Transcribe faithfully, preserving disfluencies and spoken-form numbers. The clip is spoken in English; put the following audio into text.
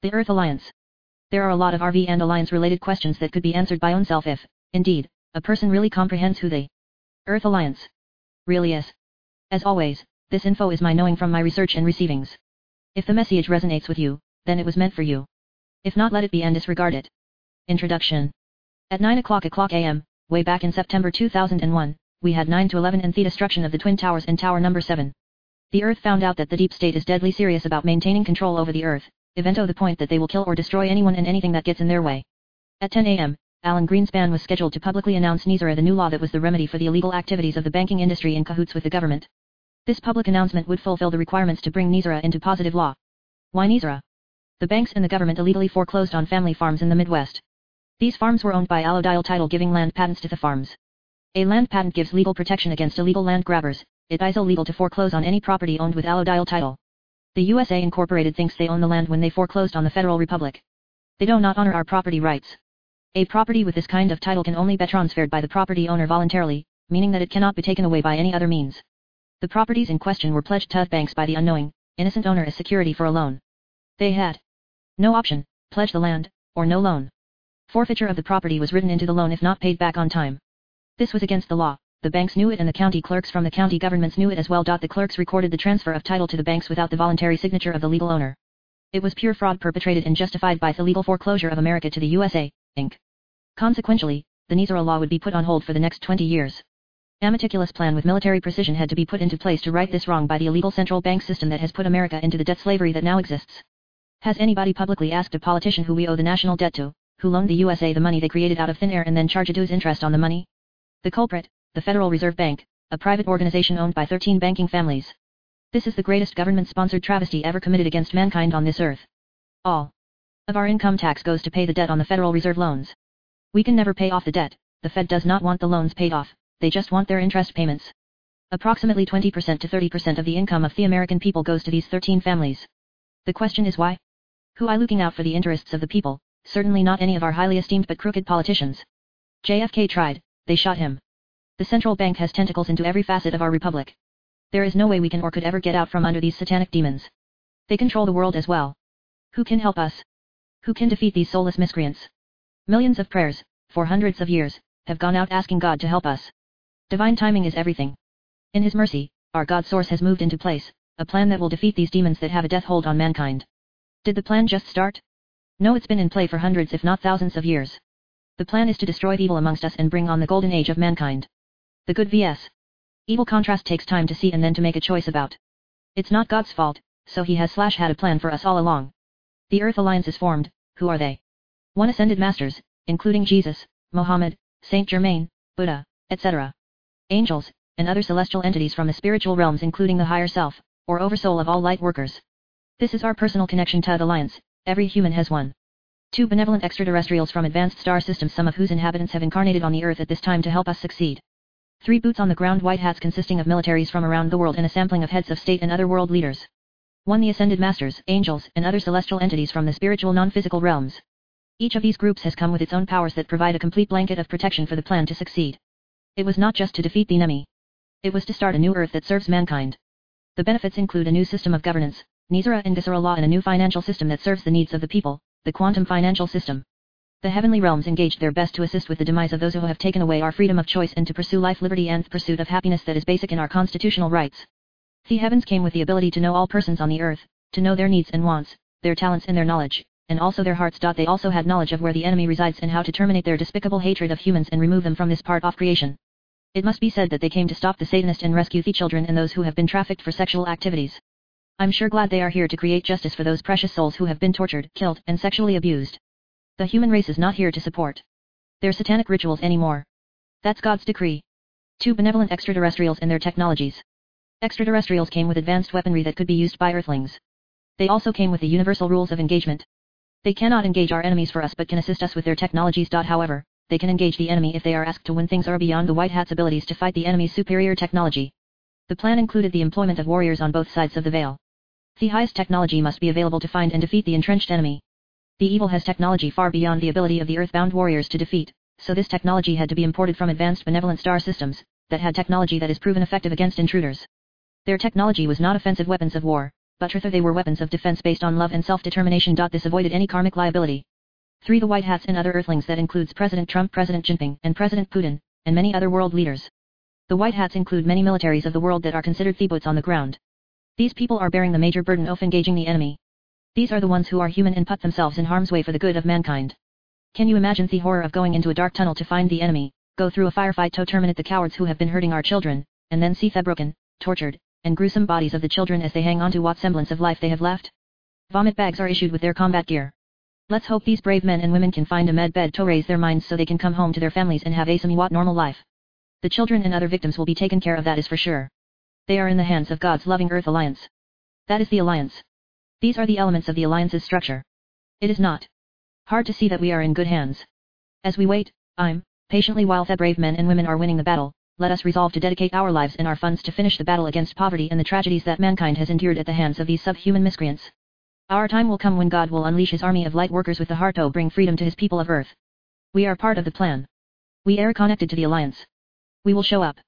The Earth Alliance. There are a lot of R V and Alliance-related questions that could be answered by oneself if, indeed, a person really comprehends who the Earth Alliance really is. As always, this info is my knowing from my research and receivings. If the message resonates with you, then it was meant for you. If not, let it be and disregard it. Introduction. At nine o'clock o'clock a m, way back in September two thousand one, we had nine to eleven and the destruction of the Twin Towers and Tower number seven. The Earth found out that the deep state is deadly serious about maintaining control over the Earth, evento the point that they will kill or destroy anyone and anything that gets in their way. At ten a m, Alan Greenspan was scheduled to publicly announce NISERA, the new law that was the remedy for the illegal activities of the banking industry in cahoots with the government. This public announcement would fulfill the requirements to bring NISERA into positive law. Why NISERA? The banks and the government illegally foreclosed on family farms in the Midwest. These farms were owned by allodial title, giving land patents to the farms. A land patent gives legal protection against illegal land grabbers. It is illegal to foreclose on any property owned with allodial title. The U S A Incorporated thinks they own the land when they foreclosed on the Federal Republic. They do not honor our property rights. A property with this kind of title can only be transferred by the property owner voluntarily, meaning that it cannot be taken away by any other means. The properties in question were pledged to banks by the unknowing, innocent owner as security for a loan. They had no option, pledge the land, or no loan. Forfeiture of the property was written into the loan if not paid back on time. This was against the law. The banks knew it and the county clerks from the county governments knew it as well. The clerks recorded the transfer of title to the banks without the voluntary signature of the legal owner. It was pure fraud perpetrated and justified by the legal foreclosure of America to the U S A, Incorporated. Consequentially, the NISERA law would be put on hold for the next twenty years. A meticulous plan with military precision had to be put into place to right this wrong by the illegal central bank system that has put America into the debt slavery that now exists. Has anybody publicly asked a politician who we owe the national debt to, who loaned the U S A the money they created out of thin air and then charged it to his interest on the money? The culprit, the Federal Reserve Bank, a private organization owned by thirteen banking families. This is the greatest government-sponsored travesty ever committed against mankind on this earth. All of our income tax goes to pay the debt on the Federal Reserve loans. We can never pay off the debt. The Fed does not want the loans paid off, they just want their interest payments. Approximately twenty percent to thirty percent of the income of the American people goes to these thirteen families. The question is why? Who are looking out for the interests of the people? Certainly not any of our highly esteemed but crooked politicians. J F K tried, they shot him. The central bank has tentacles into every facet of our republic. There is no way we can or could ever get out from under these satanic demons. They control the world as well. Who can help us? Who can defeat these soulless miscreants? Millions of prayers, for hundreds of years, have gone out asking God to help us. Divine timing is everything. In His mercy, our God source has moved into place, a plan that will defeat these demons that have a death hold on mankind. Did the plan just start? No, it's been in play for hundreds if not thousands of years. The plan is to destroy evil amongst us and bring on the golden age of mankind. The good versus evil contrast takes time to see and then to make a choice about. It's not God's fault, so He has slash had a plan for us all along. The Earth Alliance is formed. Who are they? One ascended masters, including Jesus, Mohammed, Saint Germain, Buddha, et cetera. Angels, and other celestial entities from the spiritual realms including the higher self, or oversoul of all light workers. This is our personal connection to the Alliance. Every human has one. Two benevolent extraterrestrials from advanced star systems, some of whose inhabitants have incarnated on the Earth at this time to help us succeed. Three boots on the ground white hats consisting of militaries from around the world and a sampling of heads of state and other world leaders. One the ascended masters, angels, and other celestial entities from the spiritual non-physical realms. Each of these groups has come with its own powers that provide a complete blanket of protection for the plan to succeed. It was not just to defeat the enemy. It was to start a new Earth that serves mankind. The benefits include a new system of governance, NISERA and NISERA law, and a new financial system that serves the needs of the people, the quantum financial system. The heavenly realms engaged their best to assist with the demise of those who have taken away our freedom of choice and to pursue life, liberty, and the pursuit of happiness that is basic in our constitutional rights. The heavens came with the ability to know all persons on the earth, to know their needs and wants, their talents and their knowledge, and also their hearts. They also had knowledge of where the enemy resides and how to terminate their despicable hatred of humans and remove them from this part of creation. It must be said that they came to stop the Satanist and rescue the children and those who have been trafficked for sexual activities. I'm sure glad they are here to create justice for those precious souls who have been tortured, killed, and sexually abused. The human race is not here to support their satanic rituals anymore. That's God's decree. Two benevolent extraterrestrials and their technologies. Extraterrestrials came with advanced weaponry that could be used by Earthlings. They also came with the universal rules of engagement. They cannot engage our enemies for us but can assist us with their technologies. However, they can engage the enemy if they are asked to when things are beyond the White Hat's abilities to fight the enemy's superior technology. The plan included the employment of warriors on both sides of the veil. The highest technology must be available to find and defeat the entrenched enemy. The evil has technology far beyond the ability of the earthbound warriors to defeat, so this technology had to be imported from advanced benevolent star systems, that had technology that is proven effective against intruders. Their technology was not offensive weapons of war, but rather they were weapons of defense based on love and self-determination. This avoided any karmic liability. three. The White Hats and other Earthlings. That includes President Trump, President Jinping, and President Putin, and many other world leaders. The White Hats include many militaries of the world that are considered the boots on the ground. These people are bearing the major burden of engaging the enemy. These are the ones who are human and put themselves in harm's way for the good of mankind. Can you imagine the horror of going into a dark tunnel to find the enemy, go through a firefight to terminate the cowards who have been hurting our children, and then see the broken, tortured, and gruesome bodies of the children as they hang on to what semblance of life they have left? Vomit bags are issued with their combat gear. Let's hope these brave men and women can find a med bed to raise their minds so they can come home to their families and have a somewhat normal life. The children and other victims will be taken care of, that is for sure. They are in the hands of God's loving Earth Alliance. That is the Alliance. These are the elements of the Alliance's structure. It is not hard to see that we are in good hands. As we wait, I'm, patiently while the brave men and women are winning the battle, let us resolve to dedicate our lives and our funds to finish the battle against poverty and the tragedies that mankind has endured at the hands of these subhuman miscreants. Our time will come when God will unleash his army of light workers with the heart to bring freedom to his people of Earth. We are part of the plan. We are connected to the Alliance. We will show up.